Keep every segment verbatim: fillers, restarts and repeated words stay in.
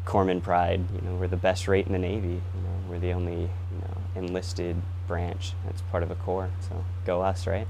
Corpsman pride. You know, we're the best rate in the Navy. You know, we're the only, you know, enlisted branch that's part of a corps. So go us, right?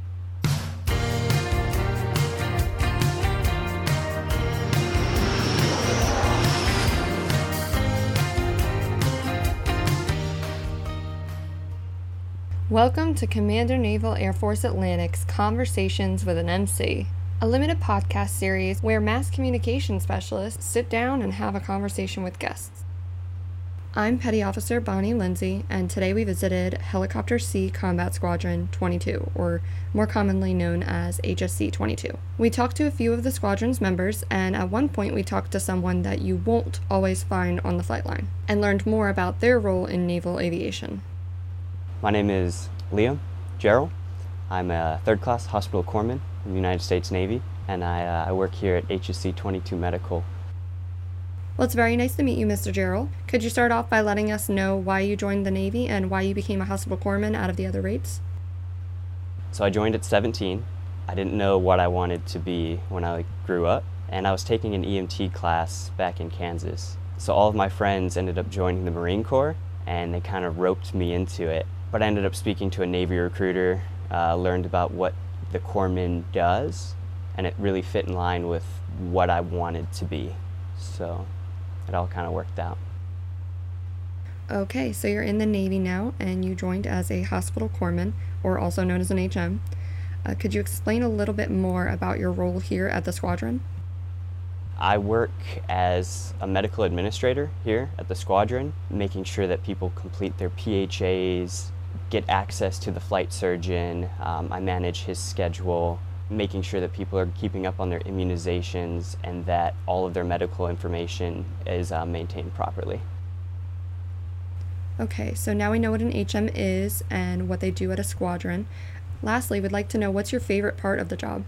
Welcome to Commander Naval Air Force Atlantic's Conversations with an M C, a limited podcast series where mass communication specialists sit down and have a conversation with guests. I'm Petty Officer Bonnie Lindsay, and today we visited Helicopter C Combat Squadron twenty-two, or more commonly known as H S C twenty-two. We talked to a few of the squadron's members, and at one point we talked to someone that you won't always find on the flight line, and learned more about their role in naval aviation. My name is Liam Gerald. I'm a third class hospital corpsman in the United States Navy, and I, uh, I work here at H S C twenty-two Medical. Well, it's very nice to meet you, Mister Gerald. Could you start off by letting us know why you joined the Navy and why you became a hospital corpsman out of the other rates? So I joined at seventeen. I didn't know what I wanted to be when I grew up, and I was taking an E M T class back in Kansas. So all of my friends ended up joining the Marine Corps, and they kind of roped me into it. But I ended up speaking to a Navy recruiter, uh, learned about what the corpsman does, and it really fit in line with what I wanted to be. So it all kind of worked out. Okay, so you're in the Navy now, and you joined as a hospital corpsman, or also known as an H M. Uh, could you explain a little bit more about your role here at the squadron? I work as a medical administrator here at the squadron, making sure that people complete their P H As, get access to the flight surgeon. Um, I manage his schedule, making sure that people are keeping up on their immunizations and that all of their medical information is uh, maintained properly. Okay, so now we know what an H M is and what they do at a squadron. Lastly, we'd like to know, what's your favorite part of the job?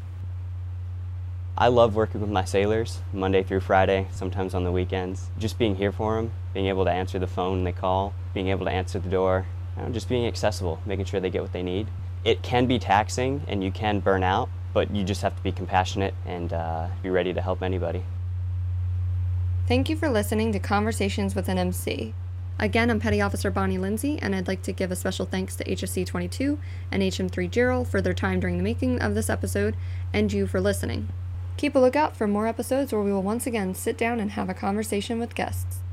I love working with my sailors, Monday through Friday, sometimes on the weekends. Just being here for them, being able to answer the phone when they call, being able to answer the door, you know, just being accessible, making sure they get what they need. It can be taxing and you can burn out, but you just have to be compassionate and uh, be ready to help anybody. Thank you for listening to Conversations with an M C. Again, I'm Petty Officer Bonnie Lindsay, and I'd like to give a special thanks to H S C twenty-two and H M three Gerald for their time during the making of this episode, and you for listening. Keep a lookout for more episodes where we will once again sit down and have a conversation with guests.